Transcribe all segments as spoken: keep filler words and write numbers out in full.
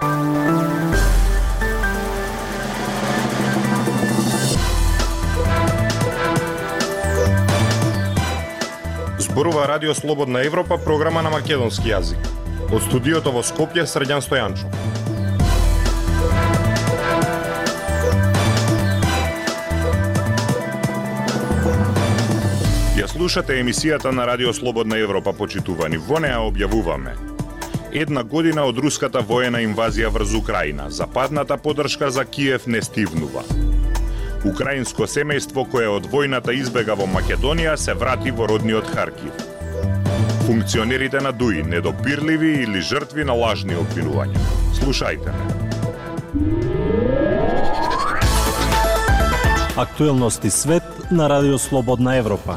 Зборува Радио Слободна Европа, програма на македонски јазик. Од студиото во Скопје, Срđan Стојанчо. Ја слушате емисијата на Радио Слободна Европа, почитувани. Во неа објавуваме: една година од руската воена инвазија врз Украина. Западната поддршка за Киев не стивнува. Украинско семејство кое од војната избега во Македонија се врати во родниот Харкив. Функционерите на ДУИ недопирливи или жртви на лажни обвинувања. Слушајте ме. Актуелности свет на Радио Слободна Европа.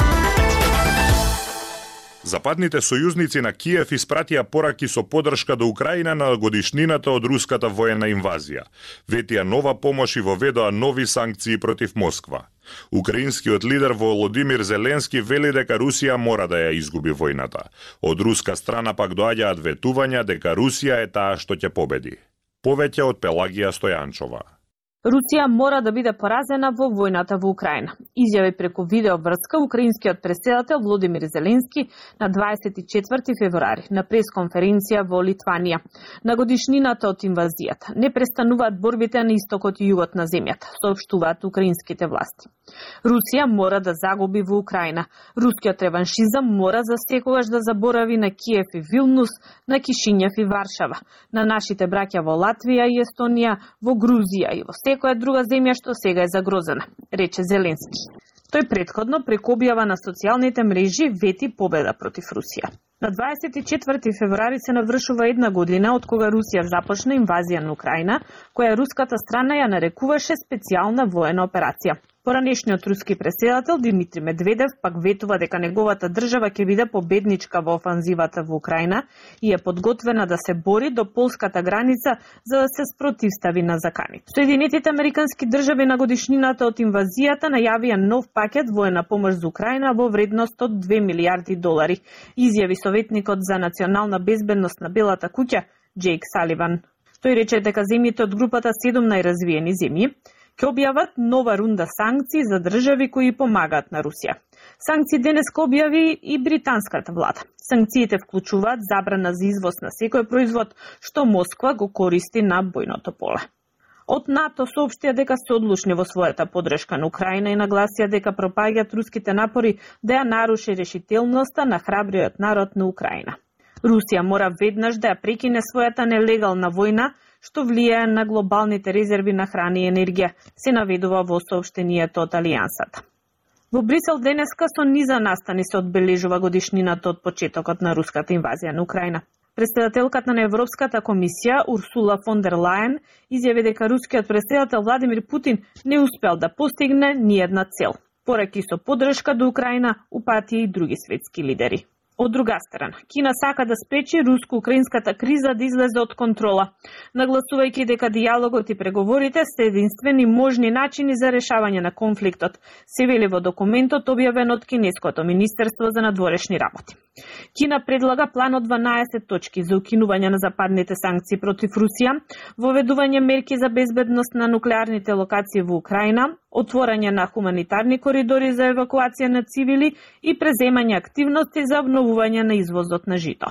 Западните сојузници на Киев испратија пораки со поддршка до Украина на годишнината од руската воена инвазија. Ветија нова помош и воведоа нови санкции против Москва. Украинскиот лидер Володимир Зеленски вели дека Русија мора да ја изгуби војната. Од руска страна пак доаѓаат ветувања дека Русија е таа што ќе победи. Повеќе од Пелагија Стојанчова. Русија мора да биде поразена во војната во Украина. Изјави преку видеоврска украинскиот претседател Володимир Зеленски на дваесет и четврти февруари на пресконференција во Литванија. На годишнината од инвазијата не престануваат борбите на истокот и југот на земјата, соопштуваат украинските власти. Русија мора да загуби во Украина. Рускиот реваншизам мора за секогаш да заборави на Киев и Вилнус, на Кишињев и Варшава, на нашите браќа во Латвија и Естонија, во Грузија и во секоја друга земја што сега е загрозена, рече Зеленски. Тој претходно преку објава на социјалните мрежи вети победа против Русија. На дваесет и четврти февруари се навршува една година од кога Русија започна инвазија на Украина, која руската страна ја нарекуваше специјална воена операција. Поранешниот руски претседател Димитри Медведев пак ветува дека неговата држава ќе биде победничка во офанзивата во Украина и е подготвена да се бори до полската граница за да се спротивстави на заканите. Соединетите американски држави на годишнината од инвазијата најавија нов пакет воена помош за Украина во вредност од две милијарди долари, изјави советникот за национална безбедност на Белата куќа Џејк Саливан. Тој рече дека земјите од групата седум најразвиени земји ќе објават нова рунда санкции за држави кои помагаат на Русија. Санкции денеска објави и британската влада. Санкциите вклучуваат забрана за извоз на секој производ што Москва го користи на бојното поле. Од НАТО соопштија дека се одлучни во својата поддршка на Украина и нагласија дека пропаѓаат руските напори да ја наруши решителноста на храбриот народ на Украина. Русија мора веднаш да ја прекине својата нелегална војна што влијае на глобалните резерви на храна и енергија, се наведува во соопштението од Алијансата. Во Брисел денеска со низа настани се одбележува годишнината од почетокот на руската инвазија на Украина. Претседателката на Европската комисија Урсула фон дер Лајен изјави дека рускиот претседател Владимир Путин не успел да постигне ниедна цел. Пораки со поддршка до Украина упатија и други светски лидери. Од друга страна, Кина сака да спречи руско-украинската криза да излезе од контрола, нагласувајќи дека дијалогот и преговорите се единствени можни начини за решавање на конфликтот, се вели во документот објавен од Кинеското министерство за надворешни работи. Кина предлага план од дванаесет точки за укинување на западните санкции против Русија, воведување мерки за безбедност на нуклеарните локации во Украина, отворање на хуманитарни коридори за евакуација на цивили и преземање активности за обновување на извозот на жито.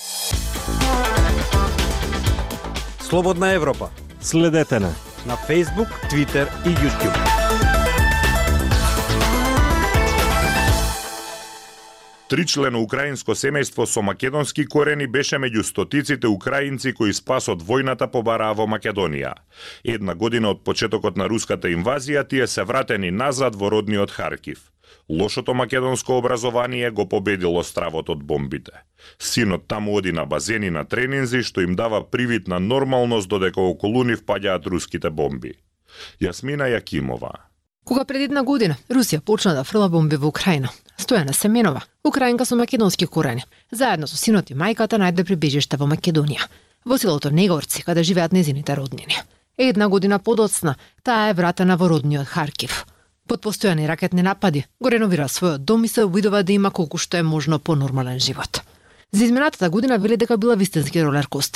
Слободна Европа. Следете на на Facebook, Twitter и YouTube. Тричлено украинско семејство со македонски корени беше меѓу стотиците украинци кои спас од војната побараа во Македонија. Една година од почетокот на руската инвазија тие се вратени назад во родниот Харкив. Лошото македонско образование го победило стравот од бомбите. Синот таму оди на базени на тренинзи што им дава привид на нормалност додека околу нив паѓаат руските бомби. Јасмина Јакимова. Кога пред една година Русија почна да фрла бомби во Украина, Стојана Семенова, украинка со македонски корени, заедно со синот и мајката најде прибежиште во Македонија, во селото Негорци, каде живеат незините роднини. Една година подоцна, таа е вратена во родниот Харкив. Под постојани ракетни напади, го реновира својот дом и се обидува да има колку што е можно понормален живот. За изминатата година вели дека била вистински ролер костер.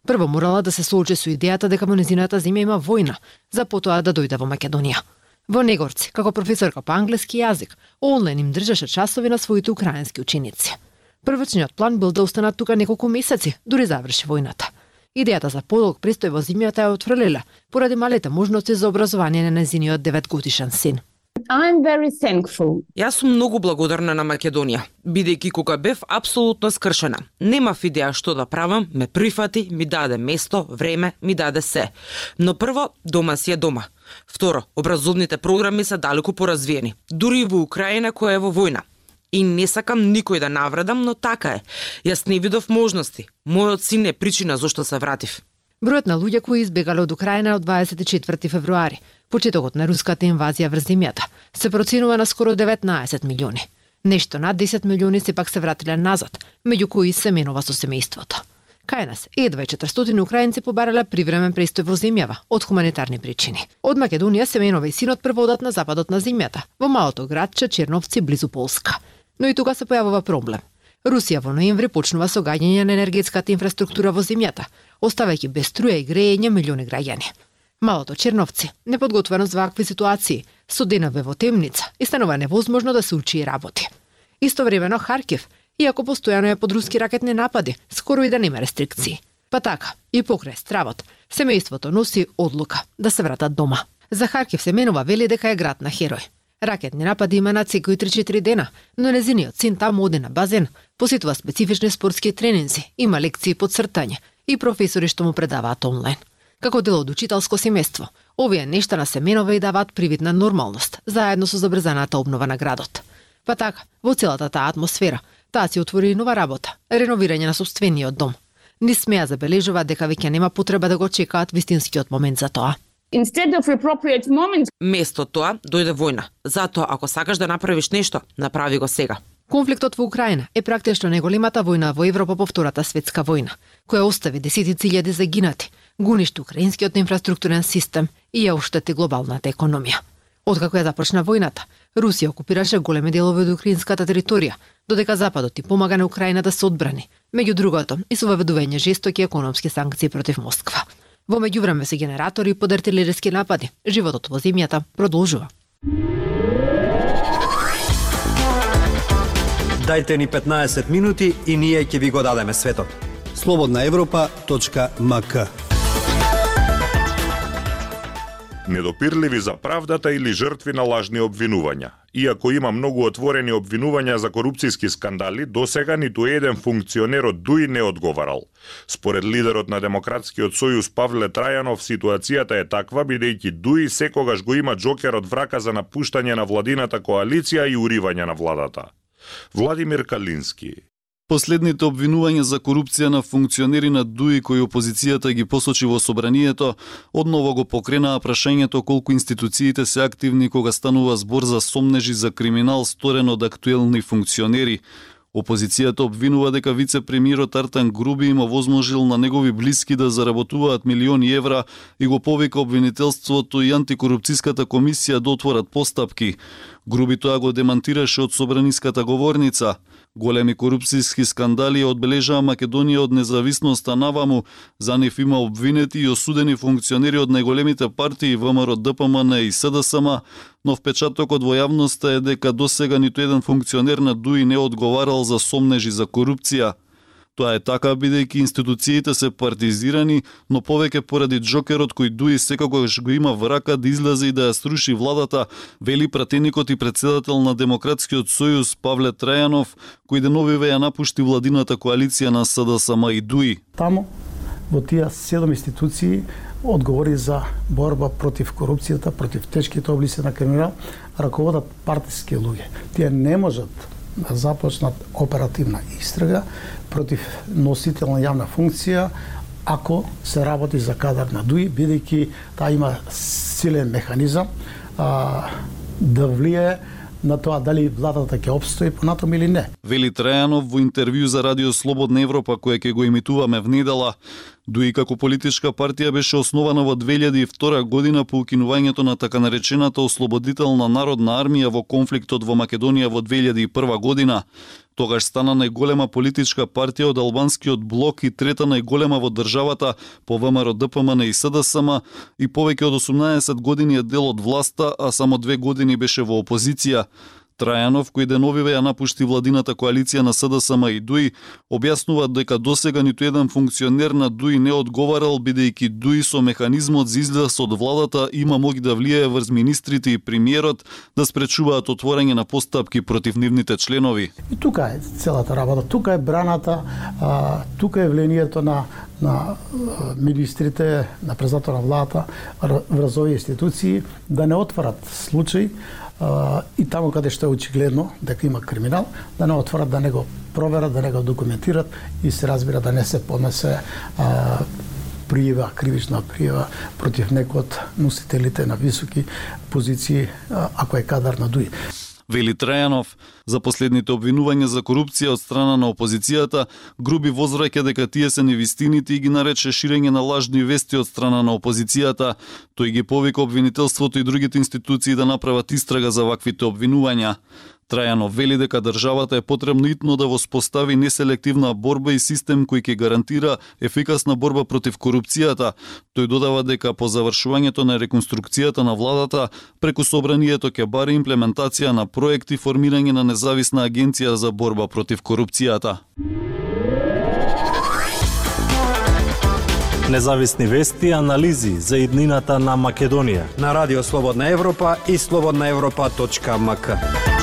Прво морала да се соочи со идејата дека во незината земја има војна, за потоа да дојде во Македонија. Во Негорци, како професорка по англиски јазик, онлайн им држаше часови на своите украински ученици. Првичниот план бил да останат тука неколку месеци, дури заврши војната. Идејата за подолг престој во земјата ја отфрлила, поради малите можности за образование на незиниот деветгодишен син. I'm very thankful. Јас сум многу благодарна на Македонија, бидејќи кога бев апсолутно скршена, немав идеја што да правам, ме прифати, ми даде место, време, ми даде се. Но прво, дома си е дома. Второ, образовните програми се далеку поразвиени, дури и во Украина која е во војна. И не сакам никој да навредам, но така е. Јас не видов можности. Мојот син е причина зашто се вратив. Бројот на луѓе кои избегале од Украина од дваесет и четврти февруари, почетокот на руската инвазија врз земјата, се проценува на скоро деветнаесет милиони. Нешто над десет милиони сепак се вратиле назад, меѓу кои се менува со семејството. Кај нас, едва четиристотини украинци побарале привремен престој во земјава од хуманитарни причини. Од Македонија семејнова и синот прво одат на западот на земјата, во малото градче Черновци близу Полска. Но и тука се појавува проблем. Русија во ноември почнува со гаѓање на енергетската инфраструктура во земјата, оставајќи без струја и грејење милиони граѓани. Малото Черновци, неподготвено за вакви ситуации, со денове во темница и станува невозможно да се учи и работи. Истовремено Харкив, иако постојано е под руски ракетни напади, скоро и да нема рестрикции. Па така, и покрај стравот, семејството носи одлука да се вратат дома. За Харкив се менува вели дека е град на херој. Ракетни напади има на секои три-четири дена, но незиниот син таму оди на базен, посетува специфични спортски тренинзи, има лекции по цртање и професори што му предаваат онлайн. Како дел од учителско семејство, овие нешта на Семенова и даваат привид на нормалност, заедно со забрзаната обнова на градот. Па така, во целата таа атмосфера, таа си отвори нова работа, реновирање на сопствениот дом. Не смеа забележува дека веќе нема потреба да го чекаат вистинскиот момент за тоа. Instead of appropriate moment. Место тоа дојде војна. Затоа ако сакаш да направиш нешто, направи го сега. Конфликтот во Украина е практично најголемата војна во Европа по Втората светска војна, која остави десетици илјади загинати, го уништи украинскиот инфраструктурен систем и ја оштети глобалната економија. Откако ја започна војната, Русија окупираше големи делови од украинската територија, додека Западот и помага на Украина да се одбрани, меѓу другото и со воведување жестоки економски санкции против Москва. Во меѓувреме се генератори под артилериски напади, животот во земјата продолжува. Дајте ни петнаесет минути и ние ќе ви го дадеме светот. слободна европа точка ем ка. Недопирливи за правдата или жртви на лажни обвинувања. Иако има многу отворени обвинувања за корупцијски скандали, досега ниту еден функционер од ДУИ не одговарал. Според лидерот на Демократскиот сојуз Павле Трајанов, ситуацијата е таква бидејќи ДУИ секогаш го има џокер од врака за напуштање на владината коалиција и уривање на владата. Владимир Калински. Последните обвинувања за корупција на функционери на ДУИ кои опозицијата ги посочи во собранието, одново го покренаа прашањето колку институциите се активни кога станува збор за сомнежи за криминал сторен од актуелни функционери. Опозицијата обвинува дека вице-премиерот Артан Груби им овозможил на негови блиски да заработуваат милиони евра и го повика обвинителството и антикорупцијската комисија да отворат постапки. Груби тоа го демантираше од собраниската говорница. Големи корупцијски скандали одбележаа Македонија од независноста наваму. За нив има обвинети и осудени функционери од најголемите партии ВМРО, ДПМН и СДСМ, но впечатокот во јавноста е дека досега ниту еден функционер на ДУИ не одговарал за сомнежи за корупција. Тоа е така бидејќи институциите се партизирани, но повеќе поради џокерот кој ДУИ секогаш го има во рака да излезе и да ја сруши владата, вели пратеникот и председател на Демократскиот сојуз Павле Трајанов, кој деновиве ја напушти владината коалиција на СДСМ и ДУИ. Таму во тие седум институции одговори за борба против корупцијата, против тешките облици на криминал, раководат партиски луѓе. Тие не можат да започнат оперативна истрага против носител на јавна функција ако се работи за кадар на ДУИ, бидејќи таа има силен механизам а, да влие на тоа дали владата ќе опстои понатом или не. Вели Трајанов во интервју за Радио Слободна Европа, која ќе го имитуваме внедела. Дуи како политичка партија беше основана во две илјади и втора година по укинувањето на така наречената ослободителна народна армија во конфликтот во Македонија во две илјади и прва година. Тогаш стана најголема политичка партија од албанскиот блок и трета најголема во државата по ВМРО Д П М Н и С Д С М и повеќе од осумнаесет години е дел од власта, а само две години беше во опозиција. Трајанов, кој деновиве ја напушти владината коалиција на С Д С М и Дуи, објаснува дека досега ниту еден функционер на Дуи не одговарал, бидејќи Дуи со механизмот за излез од владата има моќ да влијае врз министрите и премиерот да спречуваат отворање на постапки против нивните членови. И тука е целата работа, тука е браната, а, тука е влијанието на на министрите, на председател на владата врз овие институции да не отварат случаи и таму каде што е очигледно дека има криминал, да не отворат, да не го проверат, да не го документират и се разбира да не се поднесе а, пријава, кривична пријава против некој од носителите на високи позиции, а, ако е кадар на Дуи. Вели Трајанов, за последните обвинувања за корупција од страна на опозицијата, Груби возвраќа дека тие се невистините и ги нарече ширење на лажни вести од страна на опозицијата. Тој ги повика обвинителството и другите институции да направат истрага за ваквите обвинувања. Трајанов вели дека државата е потребно итно да воспостави неселективна борба и систем кој ќе гарантира ефикасна борба против корупцијата. Тој додава дека по завршувањето на реконструкцијата на владата, преку собранието ќе бари имплементација на проекти, формирање на независна агенција за борба против корупцијата. Независни вести и анализи за иднината на Македонија на Радио Слободна Европа и слободна европа точка м к.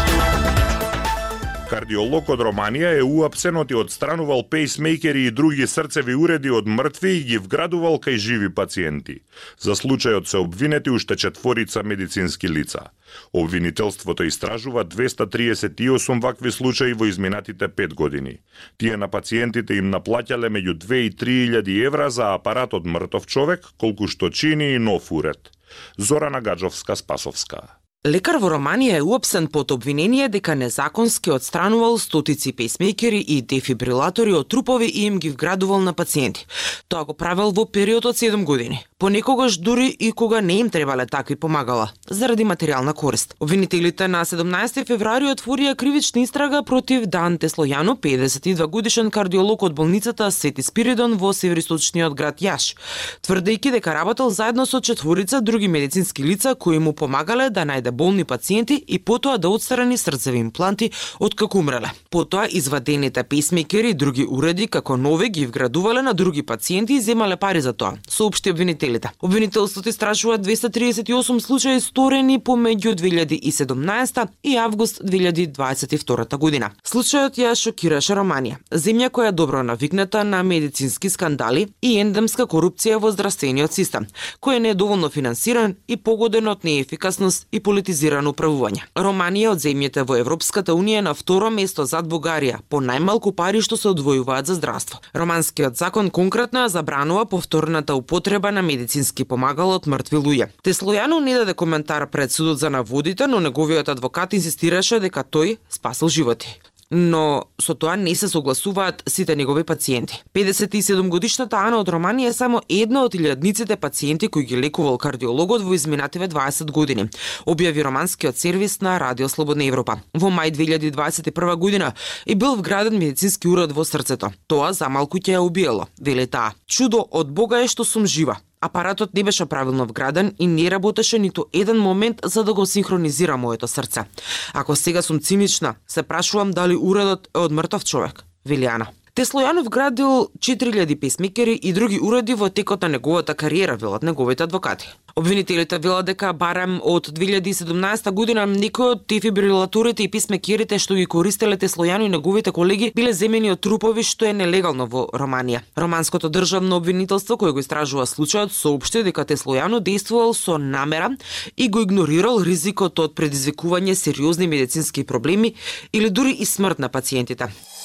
Кардиолог од Романија е уапсен и одстранувал пейсмейкери и други срцеви уреди од мртви и ги вградувал кај живи пациенти. За случајот се обвинети уште четворица медицински лица. Обвинителството истражува двеста триесет и осум вакви случаи во изминатите пет години. Тие на пациентите им наплаќале меѓу две и три илјади евра за апарат од мртов човек, колку што чини и нов уред. Зорана Гаджовска-Спасовска. Лекар во Романија е уапсен под обвинение дека незаконски одстранувал стотици пейсмейкери и дефибрилатори од трупови и им ги вградувал на пациенти. Тоа го правел во период од седум години. Понекогаш дури и кога не им требале такви помагала, заради материјална корист. Обвинителите на седумнаесети февруари отворија кривична истрага против Данте Слојано, педесет и два годишен кардиолог од болницата Свети Спиридон во североисточниот град Јаш, тврдејќи дека работел заедно со четворица други медицински лица кои му помагале да најде болни пациенти и потоа да отстрани срцеви импланти од како умреле. Потоа извадените пейсмейкери и други уреди како нови ги вградувале на други пациенти и земале пари за тоа, соопшти обвинителите. Обвинителството истражува двеста триесет и осум случаи сторени помеѓу две илјади и седумнаесета и август две илјади дваесет и втора година. Случајот ја шокираше Романија, земја која е добро навикната на медицински скандали и ендемска корупција во здравствениот систем, кој не е доволно финансиран и погоден од неефикасност и политизирано управување. Романија од земјите во Европската унија на второ место зад Бугарија по најмалку пари што се одвојуваат за здравство. Романскиот закон конкретно ја забранува повторната употреба на медицински помагала од мртви луѓе. Теслојано не даде коментар пред судот за наводите, но неговиот адвокат инсистираше дека тој спасил животи. Но со тоа не се согласуваат сите негови пациенти. педесет и седум годишната Ана од Романија е само една од илјадниците пациенти кои ги лекувал кардиологот во изминативе дваесет години, објави романскиот сервис на Радио Слободна Европа. Во мај две илјади дваесет и прва година и бил вграден медицински уред во срцето. Тоа за малку ќе ја убиело, вели таа. Чудо од Бога е што сум жива. Апаратот не беше правилно вграден и не работеше ниту еден момент за да го синхронизира моето срце. Ако сега сум цинична, се прашувам дали уредот е од мртов човек, вели Ана. Теслојано вградил четири илјади пейсмейкери и други уреди во текот на неговата кариера, велат неговите адвокати. Обвинителите велат дека барем од две илјади и седумнаесета година некои од дефибрилаторите и пейсмейкерите што ги користеле Теслојано и неговите колеги биле земени од трупови, што е нелегално во Романија. Романското државно обвинителство кој го истражува случајот соопшти дека Теслојано действувал со намера и го игнорирал ризикот од предизвикување сериозни медицински проблеми или дури и смрт на пациентите.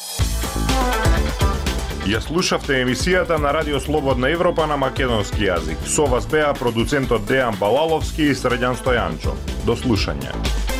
Ја слушавте емисијата на Радио Слободна Европа на македонски јазик. Со вас беа продуцентот Дејан Балаловски и Срđan Стојанчо. До слушање.